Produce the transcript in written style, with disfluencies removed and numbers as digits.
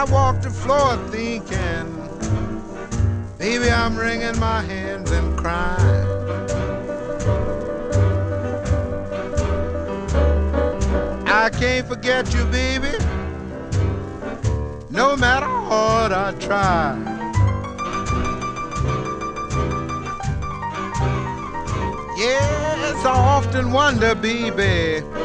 I walk the floor thinking, baby, I'm wringing my hands and crying. I can't forget you, baby, no matter what I try. Yes, I often wonder, baby,